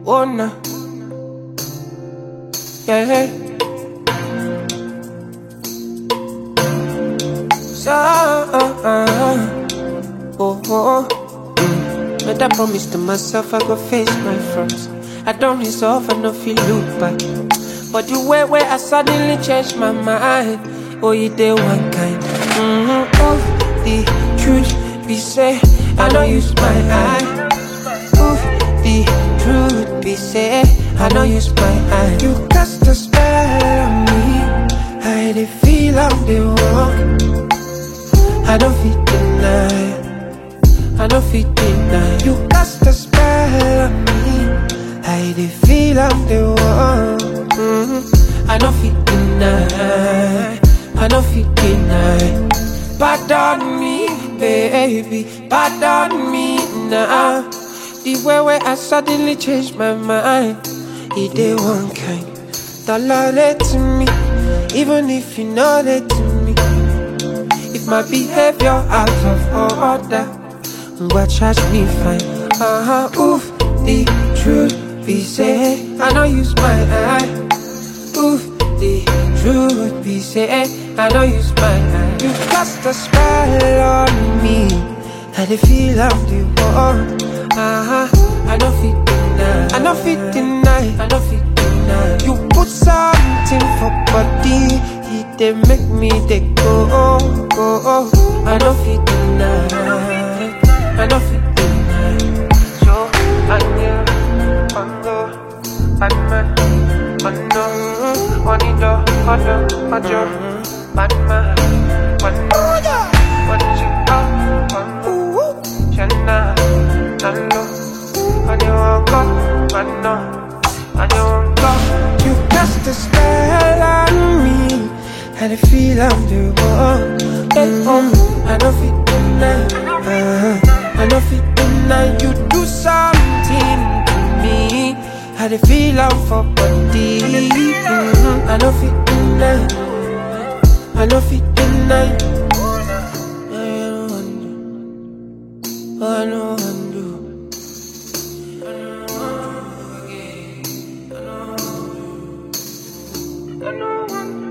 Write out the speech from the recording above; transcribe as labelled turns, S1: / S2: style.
S1: Oh no, yeah. So, made a promise to myself I go face my fronts. I don't resolve, I no feel look back. But the way where I suddenly changed my mind. Oh, you did one kind. Oh, the truth be said, I don't use my eye. Oh, the truth be said, I don't use my eye. You cast a spell on me. I dey feel I'm the one. I don't feel deny. I don't feel deny. You cast a spell on me. I dey feel I'm the one. I don't feel deny. I don't feel deny. Pardon me, baby. Pardon me now. The way where I suddenly changed my mind. It did one kind. Dollar it to me, even if you know it to me. If my behavior out of order, but charge me fine. Oof, the truth be said, I don't use my eye. Oof, the truth be said, I don't use my eye. You cast a spell on me, I dey feel I'm the one. I don't fit deny. I don't fit deny. I don't fit deny. You put something for body, it dey make me dey go. I don't fit deny. I don't fit deny. So I knew, Batman, Juanito, Batman, Chena, Nalo, you cast a spell on me, and I feel I'm the one. I don't feel deny. I don't feel deny. You do something to me, I feel I'm for body. I don't feel deny. I don't feel deny. I know undo. I know